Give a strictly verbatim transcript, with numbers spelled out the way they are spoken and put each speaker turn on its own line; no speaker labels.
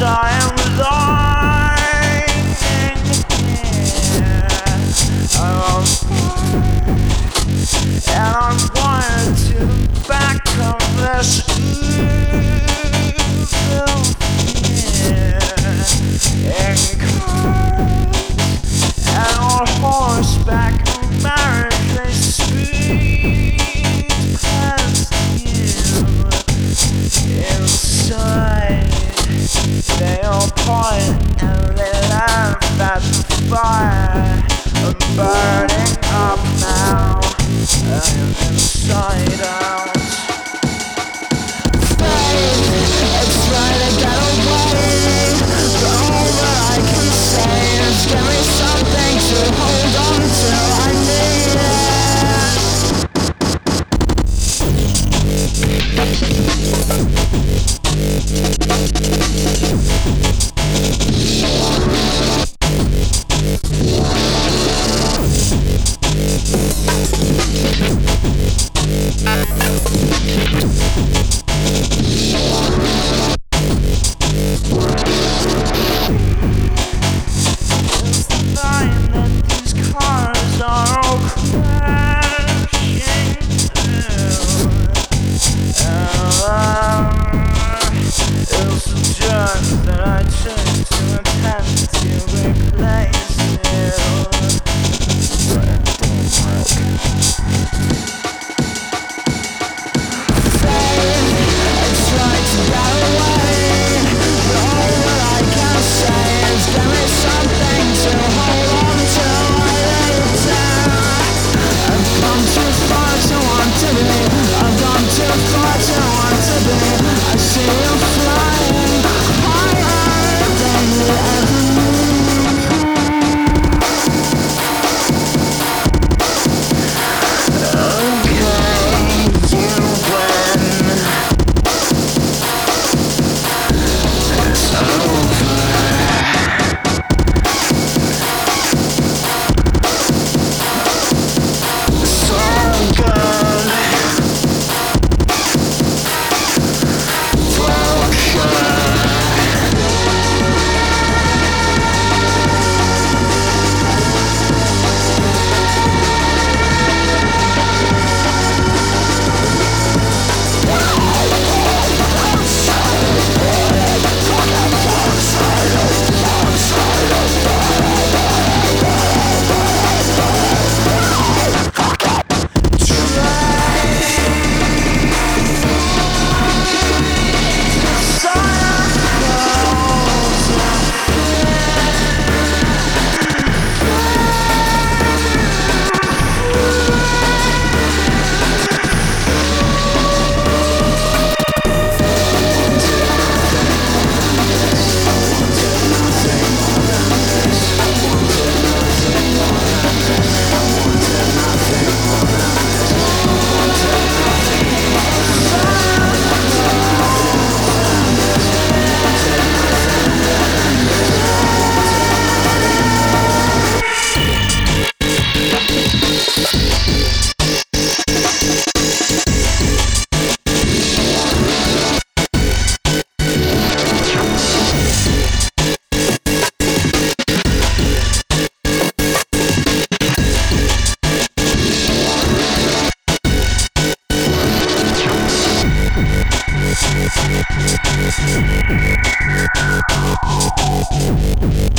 I am lying here. I'm and I'm pointed to the back of this evil fear. In cars and on horseback marriage they speed past you. Inside they all point and they laugh at the fire. I'm burning up now. I'm inside out. Faith, it's trying to get away. But all that I can say is give me something to hold on to. I need that I took to attempt to replace you. But it didn't work. Faith, it's right to get away. But all that I can say is give me something to hold on to. I later I've come too far to want to be. I've gone too far to want to be. I see you flying higher than you ever knew. We'll be right back.